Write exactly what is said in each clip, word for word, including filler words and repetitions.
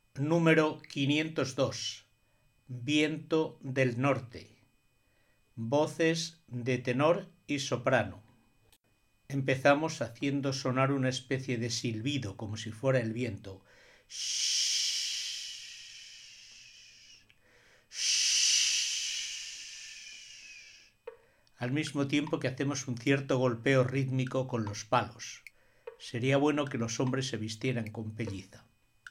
Número quinientos dos. Viento del norte. Voces de tenor y soprano. Empezamos haciendo sonar una especie de silbido, como si fuera el viento. Al mismo tiempo que hacemos un cierto golpeo rítmico con los palos. Sería bueno que los hombres se vistieran con pelliza.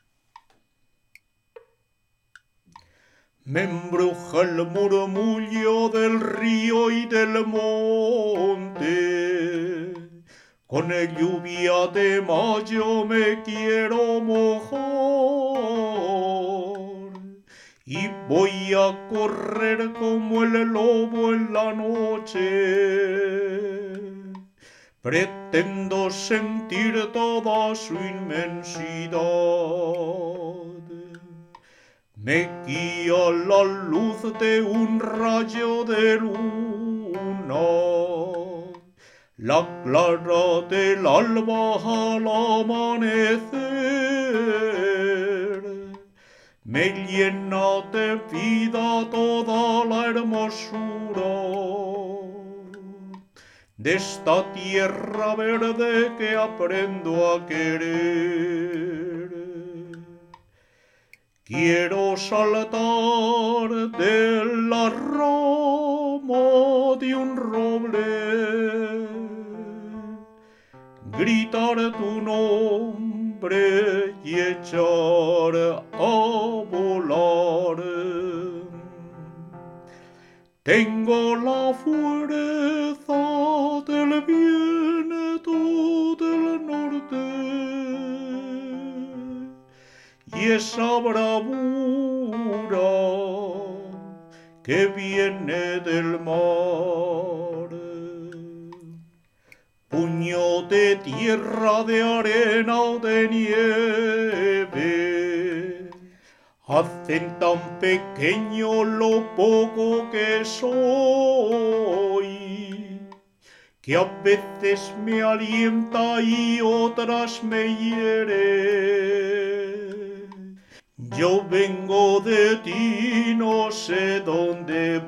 Me embruja el murmullo del río y del monte. Con el lluvia de mayo me quiero mojar. Y voy a correr como el lobo en la noche. Pretendo sentir toda su inmensidad. Me guía la luz de un rayo de luna, la clara del alba al amanecer. Me llena de vida toda la hermosura de esta tierra verde que aprendo a querer. Quiero saltar de la rama de un roble, gritar tu nombre y echar a volar. Tengo la fuerza del viento del norte y esa bravura que viene del mar. Puño de tierra, de arena o de nieve, hacen tan pequeño lo poco que soy, que a veces me alienta y otras me hiere. Yo vengo de ti, no sé dónde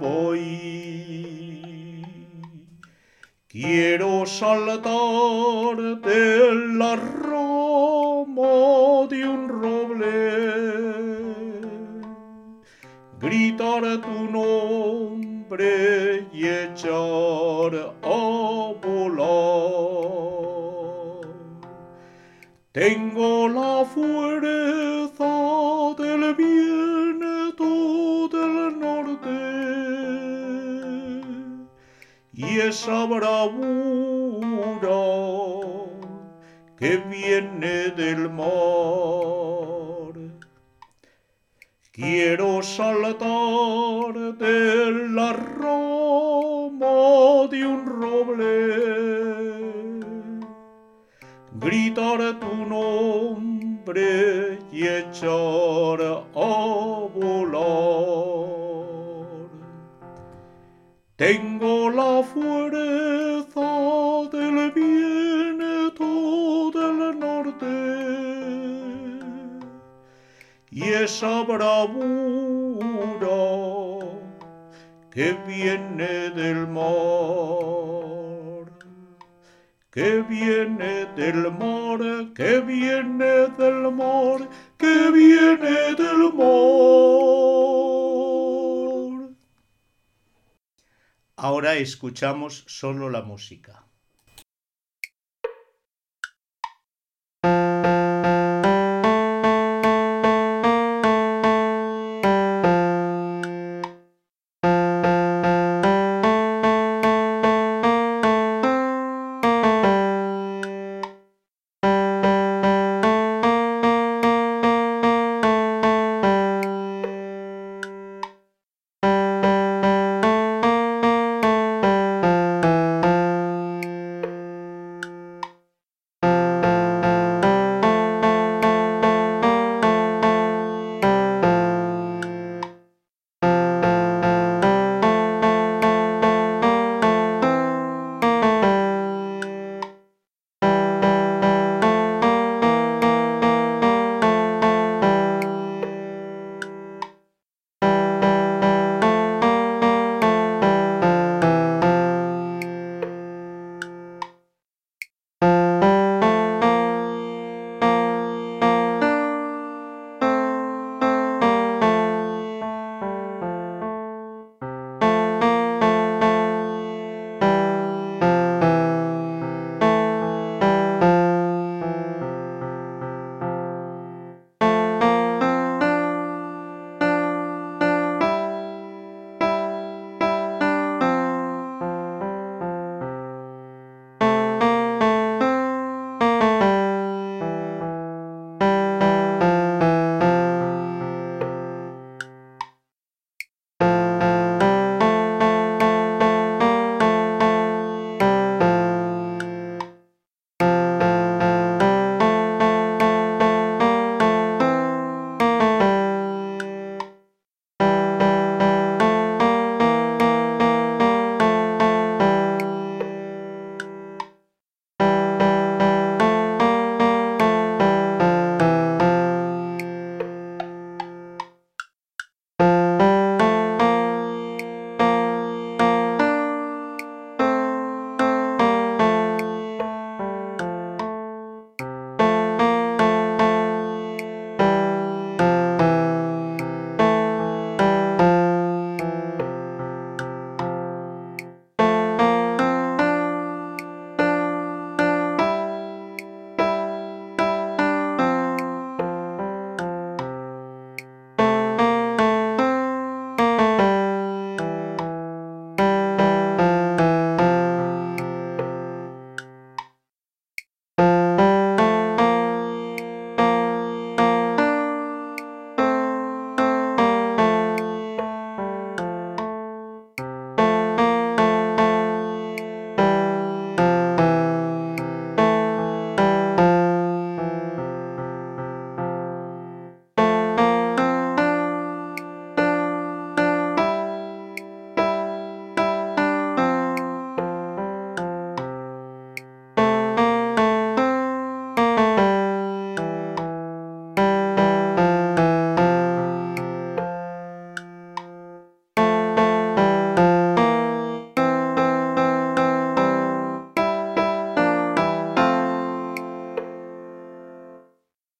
voy. Quiero saltar de la rama de un roble, gritar tu nombre y echar a volar. Tengo la fuerza del viento del norte y esa bravura que viene del mar. Quiero saltar de la rama de un roble, gritar tu nombre y echar a volar. Tengo la fuerza del viento del norte y esa bravura que viene del mar, que viene del mar, que viene del mar, que viene del mar. Ahora escuchamos solo la música.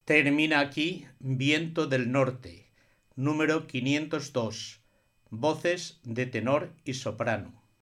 Termina aquí Viento del Norte, número quinientos dos, voces de tenor y soprano.